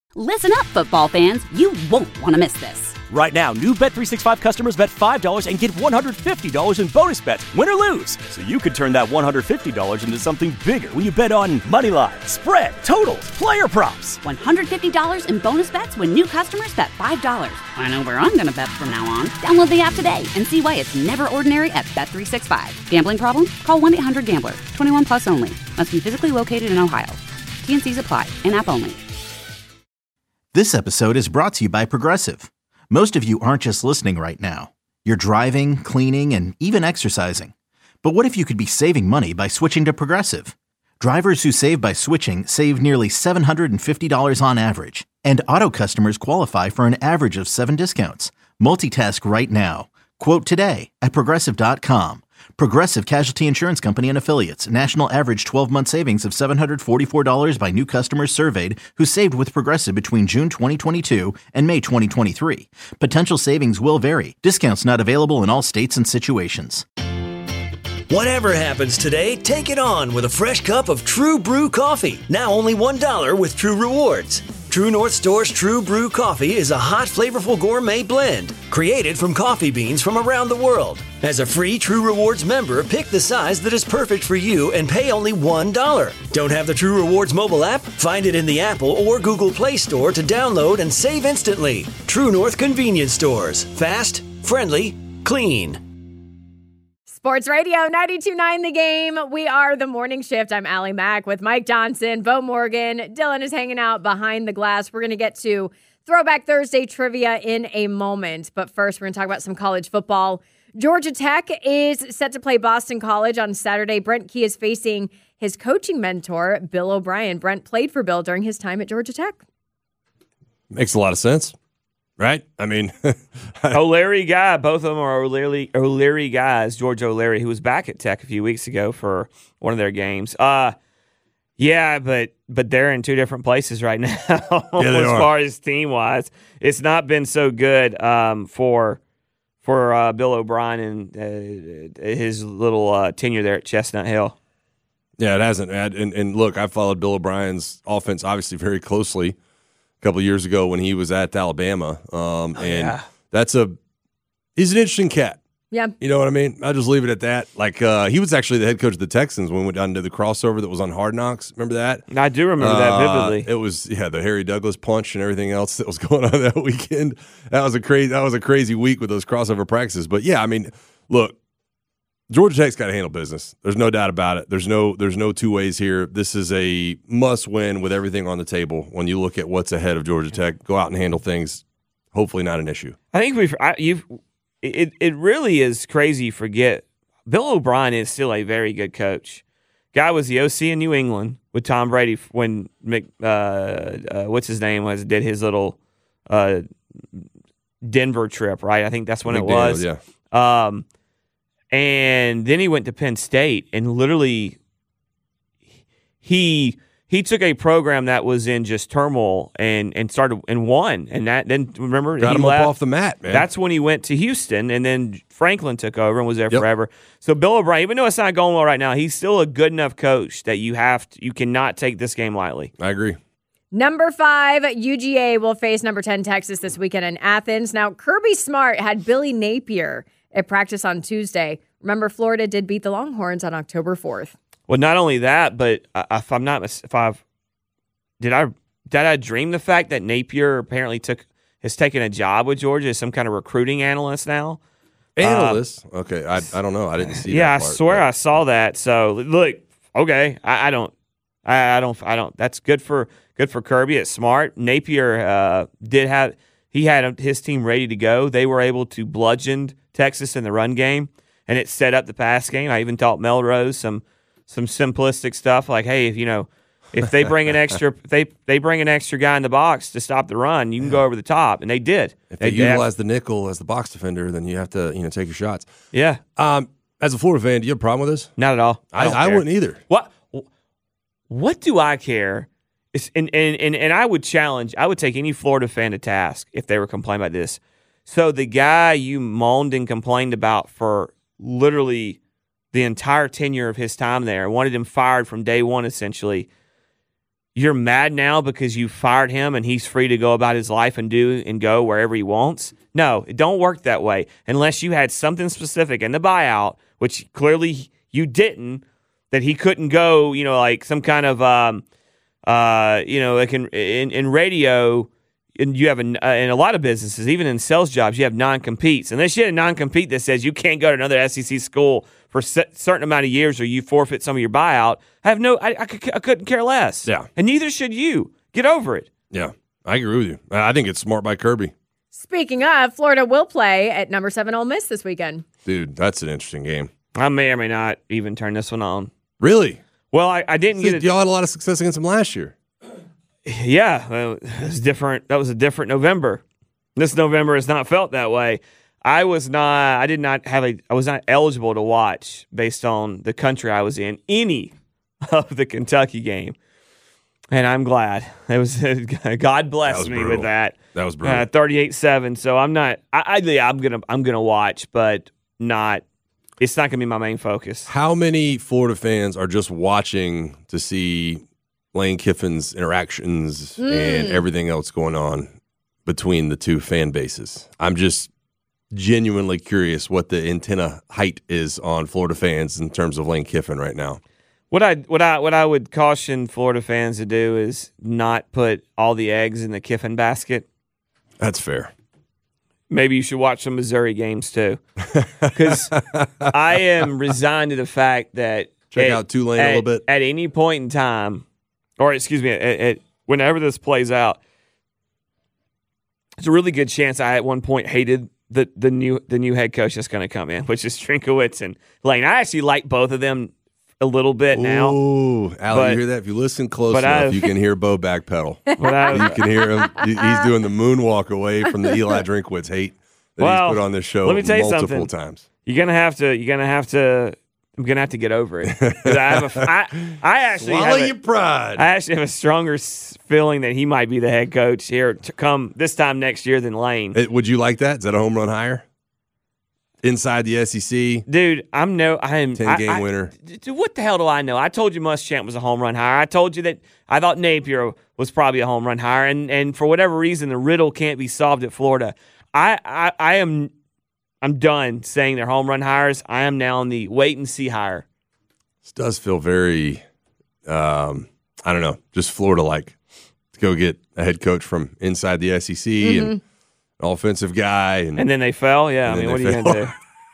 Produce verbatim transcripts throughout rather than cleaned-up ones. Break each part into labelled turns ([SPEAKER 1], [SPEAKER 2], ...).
[SPEAKER 1] Listen up, football fans. You won't want to miss this.
[SPEAKER 2] Right now, new Bet three sixty-five customers bet five dollars and get one hundred fifty dollars in bonus bets, win or lose. So you could turn that one hundred fifty dollars into something bigger when you bet on money line, spread, totals, player props.
[SPEAKER 1] one hundred fifty dollars in bonus bets when new customers bet five dollars. I know where I'm going to bet from now on. Download the app today and see why it's never ordinary at Bet three sixty-five. Gambling problem? Call one eight hundred gambler. twenty-one plus only. Must be physically located in Ohio. T N Cs apply. In-app only.
[SPEAKER 3] This episode is brought to you by Progressive. Most of you aren't just listening right now. You're driving, cleaning, and even exercising. But what if you could be saving money by switching to Progressive? Drivers who save by switching save nearly seven hundred fifty dollars on average. And auto customers qualify for an average of seven discounts. Multitask right now. Quote today at Progressive dot com. Progressive Casualty Insurance Company and Affiliates. National average twelve-month savings of seven hundred forty-four dollars by new customers surveyed who saved with Progressive between June twenty twenty-two and May twenty twenty-three. Potential savings will vary. Discounts not available in all states and situations.
[SPEAKER 4] Whatever happens today, take it on with a fresh cup of True Brew coffee. Now only one dollar with True Rewards. True North Store's True Brew coffee is a hot, flavorful gourmet blend created from coffee beans from around the world. As a free True Rewards member, pick the size that is perfect for you and pay only one dollar. Don't have the True Rewards mobile app? Find it in the Apple or Google Play Store to download and save instantly. True North Convenience Stores. Fast, friendly, clean.
[SPEAKER 5] Sports Radio ninety-two point nine The Game. We are the morning shift. I'm Allie Mack with Mike Johnson, Bo Morgan. Dylan is hanging out behind the glass. We're going to get to Throwback Thursday trivia in a moment. But first, we're going to talk about some college football. Georgia Tech is set to play Boston College on Saturday. Brent Key is facing his coaching mentor, Bill O'Brien. Brent played for Bill during his time at Georgia Tech.
[SPEAKER 6] Makes a lot of sense. Right? I mean,
[SPEAKER 7] O'Leary guy. Both of them are O'Leary, O'Leary guys. George O'Leary, who was back at Tech a few weeks ago for one of their games. Uh, yeah, but but they're in two different places right now
[SPEAKER 6] yeah,
[SPEAKER 7] as
[SPEAKER 6] are.
[SPEAKER 7] far as team-wise. It's not been so good um, for for uh, Bill O'Brien and uh, his little uh, tenure there at Chestnut Hill.
[SPEAKER 6] Yeah, it hasn't. And, and look, I followed Bill O'Brien's offense obviously very closely a couple of years ago when he was at Alabama. Um,
[SPEAKER 7] oh,
[SPEAKER 6] and
[SPEAKER 7] yeah.
[SPEAKER 6] that's a – he's an interesting cat.
[SPEAKER 5] Yeah.
[SPEAKER 6] You know what I mean? I'll just leave it at that. Like, uh, he was actually the head coach of the Texans when we went down to the crossover that was on Hard Knocks. Remember that?
[SPEAKER 7] I do remember uh, that vividly.
[SPEAKER 6] It was, yeah, the Harry Douglas punch and everything else that was going on that weekend. That was a crazy, that was a crazy week with those crossover practices. But, yeah, I mean, look, Georgia Tech's got to handle business. There's no doubt about it. There's no there's no two ways here. This is a must-win with everything on the table. When you look at what's ahead of Georgia Tech, go out and handle things. Hopefully not an issue.
[SPEAKER 7] I think we've I, you've it it really is crazy to forget Bill O'Brien is still a very good coach. Guy was the O C in New England with Tom Brady when Mc, uh, uh, what's his name was did his little uh, Denver trip, right? I think that's when
[SPEAKER 6] McDaniel,
[SPEAKER 7] it was.
[SPEAKER 6] Yeah.
[SPEAKER 7] Um, And then he went to Penn State and literally he he took a program that was in just turmoil and, and started and won. And that then remember
[SPEAKER 6] got
[SPEAKER 7] he
[SPEAKER 6] him
[SPEAKER 7] left.
[SPEAKER 6] up off the mat, man.
[SPEAKER 7] That's when he went to Houston, and then Franklin took over and was there
[SPEAKER 6] Yep.
[SPEAKER 7] forever. So Bill O'Brien, even though it's not going well right now, he's still a good enough coach that you have to, you cannot take this game lightly.
[SPEAKER 6] I agree.
[SPEAKER 5] Number five, U G A will face number ten Texas this weekend in Athens. Now, Kirby Smart had Billy Napier at practice on Tuesday. Remember, Florida did beat the Longhorns on October fourth.
[SPEAKER 7] Well, not only that, but uh, if I'm not, if I've did I did I dream the fact that Napier apparently took has taken a job with Georgia as some kind of recruiting analyst now?
[SPEAKER 6] Analyst? Uh, okay, I I don't know. I didn't see.
[SPEAKER 7] Yeah,
[SPEAKER 6] that part,
[SPEAKER 7] I swear
[SPEAKER 6] but.
[SPEAKER 7] I saw that. So look, okay, I, I don't, I, I don't, I don't. That's good for good for Kirby. It's smart. Napier uh, did have he had his team ready to go. They were able to bludgeon Texas in the run game, and it set up the pass game. I even taught Melrose some some simplistic stuff like, hey, if you know, if they bring an extra, if they they bring an extra guy in the box to stop the run, you can go over the top, and they did.
[SPEAKER 6] If
[SPEAKER 7] they,
[SPEAKER 6] they,
[SPEAKER 7] they
[SPEAKER 6] utilize
[SPEAKER 7] have,
[SPEAKER 6] the nickel as the box defender, then you have to you know take your shots.
[SPEAKER 7] Yeah.
[SPEAKER 6] Um, as a Florida fan, do you have a problem with this?
[SPEAKER 7] Not at all. I,
[SPEAKER 6] I, I wouldn't either.
[SPEAKER 7] What? What do I care? It's, and, and, and, and I would challenge, I would take any Florida fan to task if they were complaining about this. So the guy you moaned and complained about for literally the entire tenure of his time there, wanted him fired from day one essentially, you're mad now because you fired him and he's free to go about his life and do and go wherever he wants. No, it don't work that way unless you had something specific in the buyout, which clearly you didn't, that he couldn't go, you know, like some kind of, um, uh, you know, like in, in, in radio, and you have a, uh, in a lot of businesses, even in sales jobs, you have non-competes. Unless you had a non-compete that says you can't go to another S E C school for a certain amount of years or you forfeit some of your buyout, I have no, I, I, I couldn't care less.
[SPEAKER 6] Yeah.
[SPEAKER 7] And neither should you. Get over it.
[SPEAKER 6] Yeah, I agree with you. I think it's smart by Kirby.
[SPEAKER 5] Speaking of, Florida will play at number seven Ole Miss this weekend.
[SPEAKER 6] Dude, that's an interesting game.
[SPEAKER 7] I may or may not even turn this one on.
[SPEAKER 6] Really?
[SPEAKER 7] Well, I, I didn't get it.
[SPEAKER 6] Y'all had a lot of success against them last year.
[SPEAKER 7] Yeah, well, it was different. That was a different November. This November has not felt that way. I was not. I did not have a. I was not eligible to watch based on the country I was in any of the Kentucky game, and I'm glad. It was. God bless
[SPEAKER 6] was
[SPEAKER 7] me
[SPEAKER 6] brutal.
[SPEAKER 7] with that.
[SPEAKER 6] That was brutal.
[SPEAKER 7] Uh, thirty-eight seven. So I'm not. I, I yeah, I'm gonna. I'm gonna watch, but not. It's not gonna be my main focus.
[SPEAKER 6] How many Florida fans are just watching to see Lane Kiffin's interactions
[SPEAKER 5] Mm.
[SPEAKER 6] and everything else going on between the two fan bases? I'm just genuinely curious what the antenna height is on Florida fans in terms of Lane Kiffin right now.
[SPEAKER 7] What I what I what I would caution Florida fans to do is not put all the eggs in the Kiffin basket.
[SPEAKER 6] That's fair.
[SPEAKER 7] Maybe you should watch some Missouri games too, because I am resigned to the fact that
[SPEAKER 6] Check
[SPEAKER 7] at,
[SPEAKER 6] out Tulane
[SPEAKER 7] at,
[SPEAKER 6] a little bit.
[SPEAKER 7] at any point in time, or excuse me, at, at whenever this plays out, there's a really good chance I at one point hated the the new the new head coach that's going to come in, which is Trinkowitz and Lane. I actually like both of them a little bit now.
[SPEAKER 6] Ooh, Al,
[SPEAKER 7] but-
[SPEAKER 6] you hear that? If you listen close
[SPEAKER 7] but
[SPEAKER 6] enough,
[SPEAKER 7] I've-
[SPEAKER 6] you can hear Bo backpedal.
[SPEAKER 7] But I-
[SPEAKER 6] You can hear him. He- He's doing the moonwalk away from the Eli Drinkwitz hate that
[SPEAKER 7] Well,
[SPEAKER 6] he's put on this show
[SPEAKER 7] let me tell you
[SPEAKER 6] multiple
[SPEAKER 7] something.
[SPEAKER 6] times.
[SPEAKER 7] You're gonna have to. You're gonna have to. I'm gonna have to get over it. 'Cause I have a. I, I actually
[SPEAKER 6] Swallow
[SPEAKER 7] have a,
[SPEAKER 6] your pride.
[SPEAKER 7] I actually have a stronger s- feeling that he might be the head coach here to come this time next year than Lane.
[SPEAKER 6] Uh, Would you like that? Is that a home run higher? Inside the S E C,
[SPEAKER 7] Dude, I'm no. I am
[SPEAKER 6] ten
[SPEAKER 7] I-
[SPEAKER 6] game
[SPEAKER 7] I-
[SPEAKER 6] winner.
[SPEAKER 7] Dude, what the hell do I know? I told you Muschamp was a home run hire. I told you that I thought Napier was probably a home run hire, and and for whatever reason, the riddle can't be solved at Florida. I I, I am. I'm done saying they're home run hires. I am now on the wait and see hire.
[SPEAKER 6] This does feel very, um, I don't know, just Florida like to go get a head coach from inside the S E C
[SPEAKER 5] Mm-hmm.
[SPEAKER 6] and an offensive guy, and,
[SPEAKER 7] And then they fell. Yeah, I
[SPEAKER 6] And
[SPEAKER 7] mean,
[SPEAKER 6] then
[SPEAKER 7] what are
[SPEAKER 6] they
[SPEAKER 7] you gonna
[SPEAKER 6] fell.
[SPEAKER 7] do?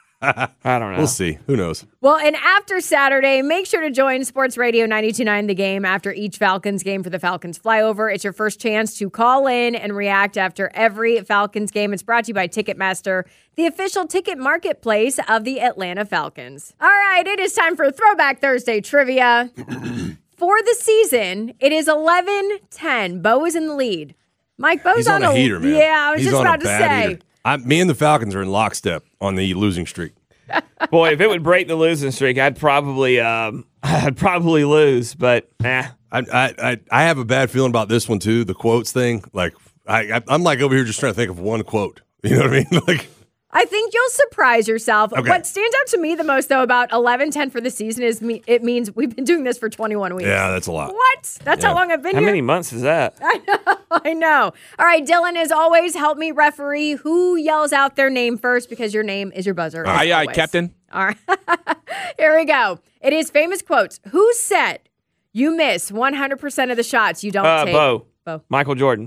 [SPEAKER 7] I don't know.
[SPEAKER 6] we'll see. Who knows?
[SPEAKER 5] Well, and after Saturday, make sure to join Sports Radio ninety-two point nine The Game after each Falcons game for the Falcons Flyover. It's your first chance to call in and react after every Falcons game. It's brought to you by Ticketmaster, the official ticket marketplace of the Atlanta Falcons. All right, it is time for Throwback Thursday trivia. For the season, it is eleven ten. Bo is in the lead. Mike, Bo's
[SPEAKER 6] He's on, a heater, man.
[SPEAKER 5] Yeah, I was
[SPEAKER 6] He's
[SPEAKER 5] just
[SPEAKER 6] on
[SPEAKER 5] about
[SPEAKER 6] a
[SPEAKER 5] to
[SPEAKER 6] bad
[SPEAKER 5] say.
[SPEAKER 6] heater. I, me and the Falcons are in lockstep on the losing streak.
[SPEAKER 7] Boy, if it would break the losing streak, I'd probably, um, I'd probably lose. But eh.
[SPEAKER 6] I, I I I have a bad feeling about this one too. The quotes thing, like I, I I'm like over here just trying to think of one quote. You know what I mean? Like
[SPEAKER 5] I think you'll surprise yourself.
[SPEAKER 6] Okay.
[SPEAKER 5] What stands out to me the most, though, about eleven ten for the season is me, it means we've been doing this for twenty-one weeks.
[SPEAKER 6] yeah, that's a lot.
[SPEAKER 5] What? That's how
[SPEAKER 6] Yeah.
[SPEAKER 5] long I've been
[SPEAKER 7] How
[SPEAKER 5] here?
[SPEAKER 7] many months is that?
[SPEAKER 5] I know. All right, Dylan, as always, help me referee who yells out their name first because your name is your buzzer. as
[SPEAKER 8] Aye, aye,
[SPEAKER 5] always.
[SPEAKER 8] Captain.
[SPEAKER 5] All right. Here we go. It is famous quotes. Who said you miss one hundred percent of the shots you don't
[SPEAKER 7] Uh,
[SPEAKER 5] take?
[SPEAKER 7] Bo.
[SPEAKER 5] Bo.
[SPEAKER 7] Michael Jordan.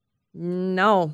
[SPEAKER 5] No.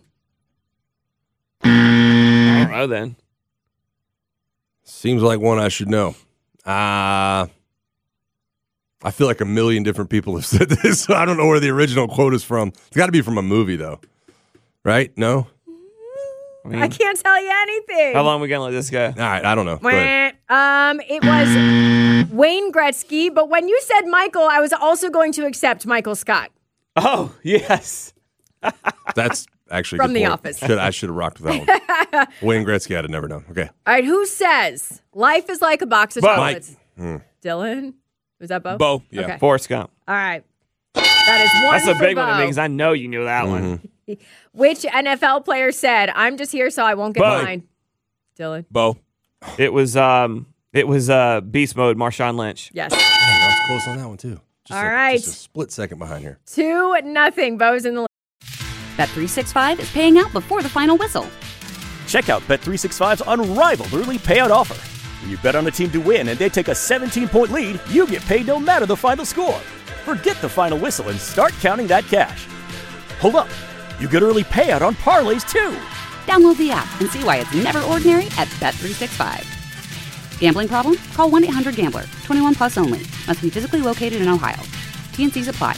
[SPEAKER 7] I don't know then.
[SPEAKER 6] Seems like one I should know. Uh I feel like a million different people have said this. So I don't know where the original quote is from. It's got to be from a movie, though. Right? No?
[SPEAKER 7] I mean,
[SPEAKER 5] I can't tell you anything.
[SPEAKER 7] how long are we gonna let this go?
[SPEAKER 6] All right, I don't know. Go ahead.
[SPEAKER 5] Wah. Um, it was Wayne Gretzky, but when you said Michael, I was also going to accept Michael Scott.
[SPEAKER 7] Oh yes.
[SPEAKER 6] That's actually a
[SPEAKER 5] From
[SPEAKER 6] good
[SPEAKER 5] The
[SPEAKER 6] point.
[SPEAKER 5] Office.
[SPEAKER 6] Should, I should have rocked with that one. Wayne Gretzky, I'd have never known. Okay.
[SPEAKER 5] All right, who says life is like a box of
[SPEAKER 7] Bo.
[SPEAKER 5] chocolates?
[SPEAKER 6] Hmm.
[SPEAKER 5] Dylan? Was that Bo?
[SPEAKER 8] Bo, yeah.
[SPEAKER 5] Okay.
[SPEAKER 7] Forrest Gump.
[SPEAKER 5] All right. That is one
[SPEAKER 7] That's a
[SPEAKER 5] for
[SPEAKER 7] big one to
[SPEAKER 5] Bo.
[SPEAKER 7] me because I know you knew that one.
[SPEAKER 5] Which N F L player said, I'm just here so I won't get
[SPEAKER 7] Bo.
[SPEAKER 5] mine? Dylan?
[SPEAKER 8] Bo.
[SPEAKER 7] It was um, it was uh, beast mode. Marshawn Lynch.
[SPEAKER 5] Yes.
[SPEAKER 6] Dang, I was close on that one, too. Just
[SPEAKER 5] All
[SPEAKER 6] a,
[SPEAKER 5] right.
[SPEAKER 6] Just a split second behind here.
[SPEAKER 5] Two nothing. Bo's in the lead.
[SPEAKER 1] Bet three sixty-five is paying out before the final whistle.
[SPEAKER 2] Check out Bet three sixty-five's unrivaled early payout offer. When you bet on a team to win and they take a seventeen-point lead, you get paid no matter the final score. Forget the final whistle and start counting that cash. Hold up. You get early payout on parlays, too.
[SPEAKER 1] Download the app and see why it's never ordinary at Bet three sixty-five. Gambling problem? Call one eight hundred gambler. twenty-one plus only. Must be physically located in Ohio. T N Cs apply.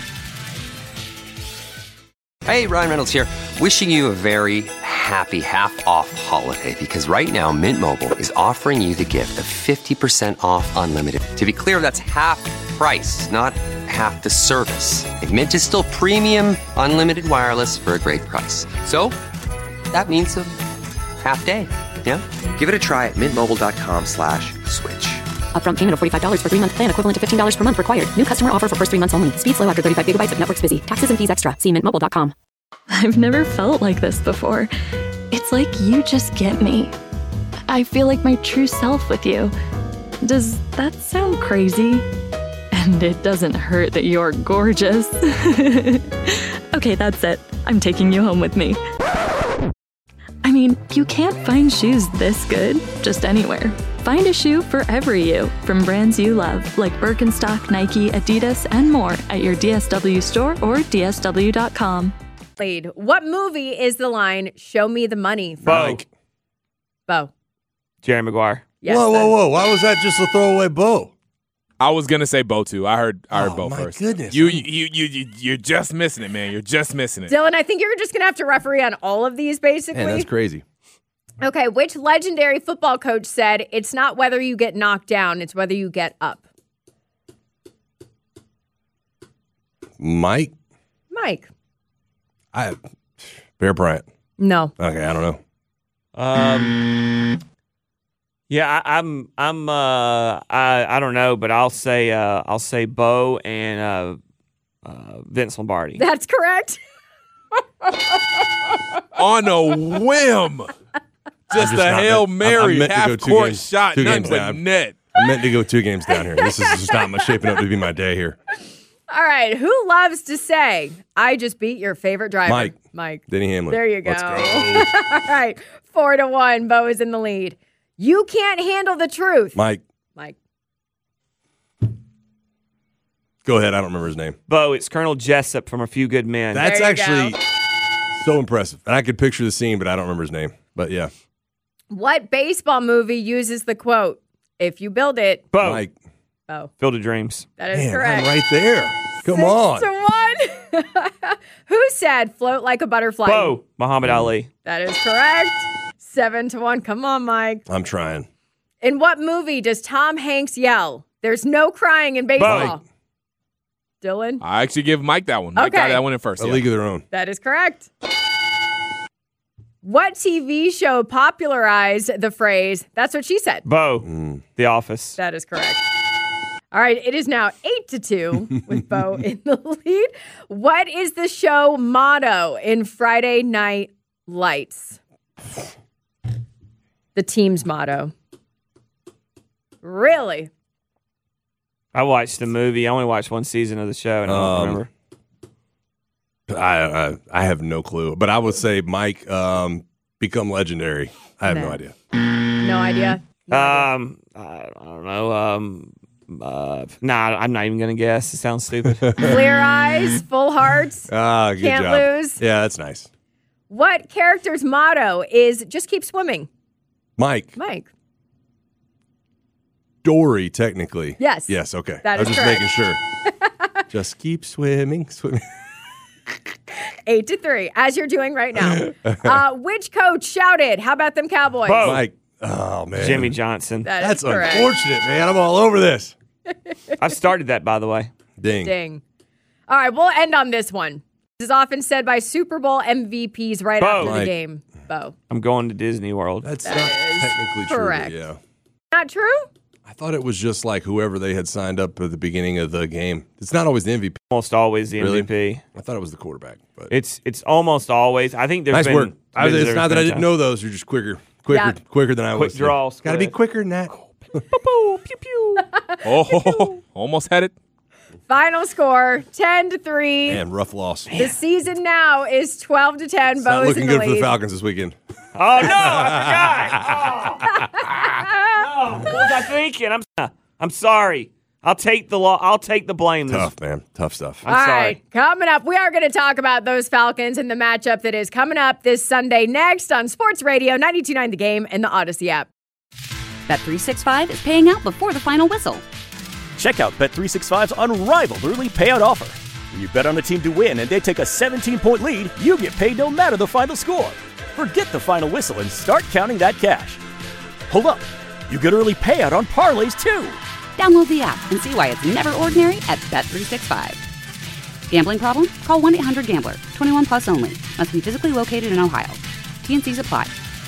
[SPEAKER 8] Hey, Ryan Reynolds here. Wishing you a very happy half-off holiday because right now Mint Mobile is offering you the gift of fifty percent off unlimited. To be clear, that's half price, not half the service. Like, Mint is still premium unlimited wireless for a great price. So that means a half day. Yeah? Give it a try at mintmobile.com slash switch.
[SPEAKER 9] Upfront payment of forty-five dollars for three-month plan equivalent to fifteen dollars per month required. New customer offer for first three months only. Speed slow after thirty-five gigabytes if network's busy. Taxes and fees extra. See mint mobile dot com.
[SPEAKER 10] I've never felt like this before. It's like you just get me. I feel like my true self with you. Does that sound crazy? And it doesn't hurt that you're gorgeous. Okay, that's it. I'm taking you home with me. I mean, you can't find shoes this good just anywhere. Find a shoe for every you from brands you love, like Birkenstock, Nike, Adidas, and more at your D S W store or D S W dot com.
[SPEAKER 5] Lead. What movie is the line, show me the money? From?
[SPEAKER 7] Bo.
[SPEAKER 6] Mike.
[SPEAKER 5] Bo.
[SPEAKER 7] Jerry Maguire.
[SPEAKER 5] Yes,
[SPEAKER 6] whoa,
[SPEAKER 5] that-
[SPEAKER 6] whoa, whoa. Why was that just a throwaway Bo?
[SPEAKER 11] I was gonna say Bo too. I heard I heard
[SPEAKER 6] Oh,
[SPEAKER 11] Bo
[SPEAKER 6] my
[SPEAKER 11] first.
[SPEAKER 6] goodness.
[SPEAKER 11] You, you you you you're just missing it, man. You're just missing it.
[SPEAKER 5] Dylan, I think you're just going to have to referee on all of these, basically.
[SPEAKER 6] Man, that's crazy.
[SPEAKER 5] Okay, which legendary football coach said, it's not whether you get knocked down, it's whether you get up?
[SPEAKER 6] Mike?
[SPEAKER 5] Mike.
[SPEAKER 6] I Bear Bryant.
[SPEAKER 5] No.
[SPEAKER 6] Okay, I don't know.
[SPEAKER 7] Um. Yeah, I, I'm. I'm. Uh. I. I don't know, but I'll say. Uh. I'll say Bo and uh. uh Vince Lombardi.
[SPEAKER 5] That's correct.
[SPEAKER 11] On a whim, just
[SPEAKER 6] just
[SPEAKER 11] a
[SPEAKER 6] not
[SPEAKER 11] Hail
[SPEAKER 6] meant- I- I
[SPEAKER 11] Mary,
[SPEAKER 6] meant to go
[SPEAKER 11] half
[SPEAKER 6] two
[SPEAKER 11] court
[SPEAKER 6] games-
[SPEAKER 11] shot,
[SPEAKER 6] two
[SPEAKER 11] nothing
[SPEAKER 6] games
[SPEAKER 11] but
[SPEAKER 6] down.
[SPEAKER 11] net.
[SPEAKER 6] I meant to go two games down here. This is just not my shaping up to be my day here.
[SPEAKER 5] All right, who loves to say, I just beat your favorite driver?
[SPEAKER 6] Mike.
[SPEAKER 5] Mike.
[SPEAKER 6] Denny Hamlin.
[SPEAKER 5] There you go.
[SPEAKER 6] Let's go.
[SPEAKER 5] All right, four to one. Bo is in the lead. You can't handle the truth.
[SPEAKER 6] Mike,
[SPEAKER 5] Mike.
[SPEAKER 6] go ahead. I don't remember his name.
[SPEAKER 7] Bo, it's Colonel Jessup from A Few Good Men.
[SPEAKER 6] That's
[SPEAKER 5] There you
[SPEAKER 6] actually
[SPEAKER 5] go.
[SPEAKER 6] so impressive. And I could picture the scene, but I don't remember his name. But yeah.
[SPEAKER 5] What baseball movie uses the quote, if you build it,
[SPEAKER 7] Bo,
[SPEAKER 6] Mike.
[SPEAKER 5] Bo?
[SPEAKER 7] Field of Dreams.
[SPEAKER 5] That is
[SPEAKER 6] Man,
[SPEAKER 5] correct.
[SPEAKER 6] I'm right there. Come
[SPEAKER 5] Six
[SPEAKER 6] on.
[SPEAKER 5] to one. Who said float like a butterfly?
[SPEAKER 7] Bo, Muhammad Ali.
[SPEAKER 5] That is correct. Seven to one. Come on, Mike.
[SPEAKER 6] I'm trying.
[SPEAKER 5] In what movie does Tom Hanks yell, there's no crying in baseball?
[SPEAKER 6] Mike.
[SPEAKER 5] Dylan?
[SPEAKER 11] I actually give Mike that one. Mike
[SPEAKER 5] Okay.
[SPEAKER 11] got that one in first.
[SPEAKER 6] A
[SPEAKER 11] yeah.
[SPEAKER 6] league of their own.
[SPEAKER 5] That is correct. What T V show popularized the phrase, that's what she said?
[SPEAKER 7] Bo,
[SPEAKER 6] Mm.
[SPEAKER 7] The Office.
[SPEAKER 5] That is correct. All right, it is now eight to two with Bo in the lead. What is the show motto in Friday Night Lights? The team's motto. Really?
[SPEAKER 7] I watched the movie. I only watched one season of the show, and I don't
[SPEAKER 6] Um,
[SPEAKER 7] remember.
[SPEAKER 6] I, I I have no clue. But I would say Mike um, become legendary. I have no,
[SPEAKER 5] No.
[SPEAKER 6] idea.
[SPEAKER 5] No idea. No idea.
[SPEAKER 7] Um, I, I don't know. Um, uh, nah, I'm not even gonna guess. It sounds stupid.
[SPEAKER 5] Clear eyes, full hearts.
[SPEAKER 6] Ah, good
[SPEAKER 5] Can't
[SPEAKER 6] job.
[SPEAKER 5] lose.
[SPEAKER 6] Yeah, that's nice.
[SPEAKER 5] What character's motto is just keep swimming?
[SPEAKER 6] Mike.
[SPEAKER 5] Mike.
[SPEAKER 6] Dory, technically.
[SPEAKER 5] Yes.
[SPEAKER 6] Yes, okay.
[SPEAKER 5] That
[SPEAKER 6] I was
[SPEAKER 5] is
[SPEAKER 6] just
[SPEAKER 5] correct.
[SPEAKER 6] making sure. Just keep swimming, swimming.
[SPEAKER 5] Eight to three, as you're doing right now. Uh, which coach shouted, how about them Cowboys?
[SPEAKER 7] Bo.
[SPEAKER 6] Mike. Oh, man.
[SPEAKER 7] Jimmy Johnson.
[SPEAKER 5] That is
[SPEAKER 6] That's
[SPEAKER 5] correct.
[SPEAKER 6] unfortunate, man. I'm all over this.
[SPEAKER 7] I've started that, by the way.
[SPEAKER 6] Ding.
[SPEAKER 5] Ding. All right, we'll end on this one. This is often said by Super Bowl M V Ps right
[SPEAKER 7] Bo.
[SPEAKER 5] after the
[SPEAKER 6] Mike.
[SPEAKER 5] game. Bo.
[SPEAKER 7] I'm going to Disney World.
[SPEAKER 6] That's
[SPEAKER 5] That
[SPEAKER 6] not
[SPEAKER 5] is
[SPEAKER 6] technically
[SPEAKER 5] correct.
[SPEAKER 6] true, but yeah.
[SPEAKER 5] Not true?
[SPEAKER 6] I thought it was just like whoever they had signed up at the beginning of the game. It's not always the M V P.
[SPEAKER 7] Almost always the
[SPEAKER 6] Really?
[SPEAKER 7] M V P.
[SPEAKER 6] I thought it was the quarterback. But
[SPEAKER 7] It's it's almost always. I think there's
[SPEAKER 6] nice
[SPEAKER 7] been.
[SPEAKER 6] work. I,
[SPEAKER 7] been-
[SPEAKER 6] it's
[SPEAKER 7] there's
[SPEAKER 6] not that
[SPEAKER 7] been
[SPEAKER 6] I didn't
[SPEAKER 7] times-
[SPEAKER 6] know those. You're just quicker, quicker,
[SPEAKER 5] Yeah.
[SPEAKER 6] quicker than I
[SPEAKER 7] Quick
[SPEAKER 6] was.
[SPEAKER 7] draw,
[SPEAKER 6] Got to be
[SPEAKER 7] Squid.
[SPEAKER 6] quicker than that.
[SPEAKER 11] Oh, almost had it.
[SPEAKER 5] Final score ten to three.
[SPEAKER 6] Man, rough loss.
[SPEAKER 5] The season now is twelve to ten.
[SPEAKER 6] It's not
[SPEAKER 5] Bo's
[SPEAKER 6] looking
[SPEAKER 5] in the
[SPEAKER 6] good for the
[SPEAKER 5] lead.
[SPEAKER 6] Falcons this weekend.
[SPEAKER 7] Oh, no, I forgot. Oh. No, what was I thinking? I'm I'm sorry. I'll take the law. I'll take the blame.
[SPEAKER 6] Tough, man. Tough stuff.
[SPEAKER 7] I'm
[SPEAKER 5] All
[SPEAKER 7] sorry.
[SPEAKER 5] right, coming up, we are going to talk about those Falcons and the matchup that is coming up this Sunday next on Sports Radio ninety-two point nine The Game and the Odyssey app.
[SPEAKER 1] Bet three sixty-five is paying out before the final whistle.
[SPEAKER 2] Check out Bet three sixty-five's unrivaled early payout offer. When you bet on a team to win and they take a seventeen-point lead, you get paid no matter the final score. Forget the final whistle and start counting that cash. Hold up. You get early payout on parlays, too.
[SPEAKER 1] Download the app and see why it's never ordinary at Bet three sixty-five. Gambling problem? Call one eight hundred gambler. twenty-one plus only. Must be physically located in Ohio. T N Cs apply.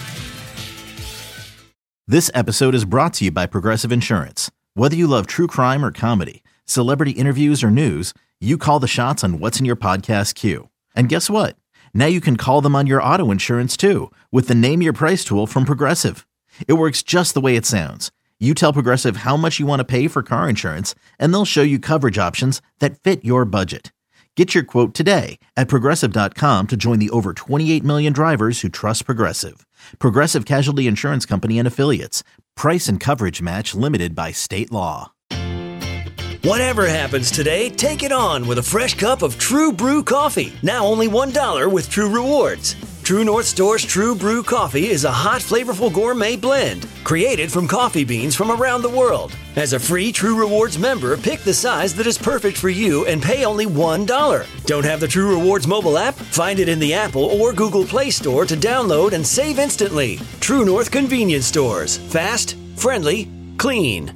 [SPEAKER 3] This episode is brought to you by Progressive Insurance. Whether you love true crime or comedy, celebrity interviews or news, you call the shots on what's in your podcast queue. And guess what? Now you can call them on your auto insurance too with the Name Your Price tool from Progressive. It works just the way it sounds. You tell Progressive how much you want to pay for car insurance, and they'll show you coverage options that fit your budget. Get your quote today at Progressive dot com to join the over twenty-eight million drivers who trust Progressive. Progressive Casualty Insurance Company and Affiliates. Price and coverage match limited by state law.
[SPEAKER 4] Whatever happens today, take it on with a fresh cup of True Brew coffee. Now only one dollar with True Rewards. True North Store's True Brew coffee is a hot, flavorful gourmet blend created from coffee beans from around the world. As a free True Rewards member, pick the size that is perfect for you and pay only one dollar. Don't have the True Rewards mobile app? Find it in the Apple or Google Play Store to download and save instantly. True North Convenience Stores. Fast, friendly, clean.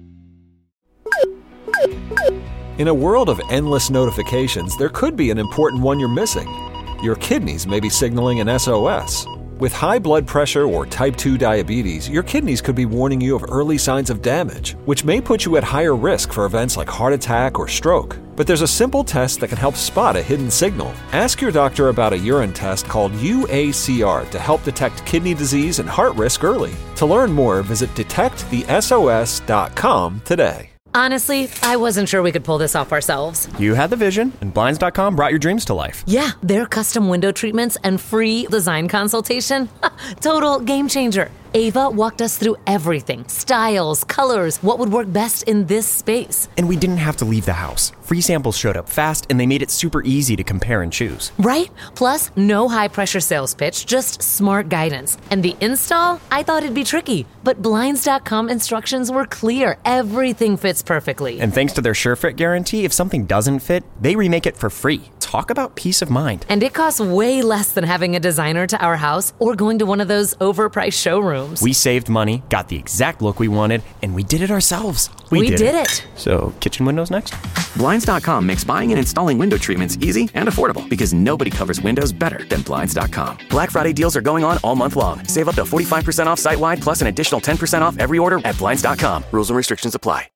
[SPEAKER 12] In a world of endless notifications, there could be an important one you're missing. Your kidneys may be signaling an S O S. With high blood pressure or type two diabetes, your kidneys could be warning you of early signs of damage, which may put you at higher risk for events like heart attack or stroke. But there's a simple test that can help spot a hidden signal. Ask your doctor about a urine test called U A C R to help detect kidney disease and heart risk early. To learn more, visit detect the S O S dot com today.
[SPEAKER 13] Honestly, I wasn't sure we could pull this off ourselves.
[SPEAKER 14] You had the vision, and Blinds dot com brought your dreams to life.
[SPEAKER 13] Yeah, their custom window treatments and free design consultation. Total game changer. Ava walked us through everything. Styles, colors, what would work best in this space.
[SPEAKER 14] And we didn't have to leave the house. Free samples showed up fast, and they made it super easy to compare and choose.
[SPEAKER 13] Right? Plus, no high-pressure sales pitch, just smart guidance. And the install? I thought it'd be tricky, but Blinds dot com instructions were clear. Everything fits perfectly.
[SPEAKER 14] And thanks to their SureFit guarantee, if something doesn't fit, they remake it for free. Talk about peace of mind.
[SPEAKER 13] And it costs way less than having a designer to our house or going to one of those overpriced showrooms.
[SPEAKER 14] We saved money, got the exact look we wanted, and we did it ourselves.
[SPEAKER 13] We, we did, did it.
[SPEAKER 14] it. So, kitchen windows next?
[SPEAKER 15] Blinds dot com makes buying and installing window treatments easy and affordable because nobody covers windows better than Blinds dot com. Black Friday deals are going on all month long. Save up to forty-five percent off site-wide plus an additional ten percent off every order at Blinds dot com. Rules and restrictions apply.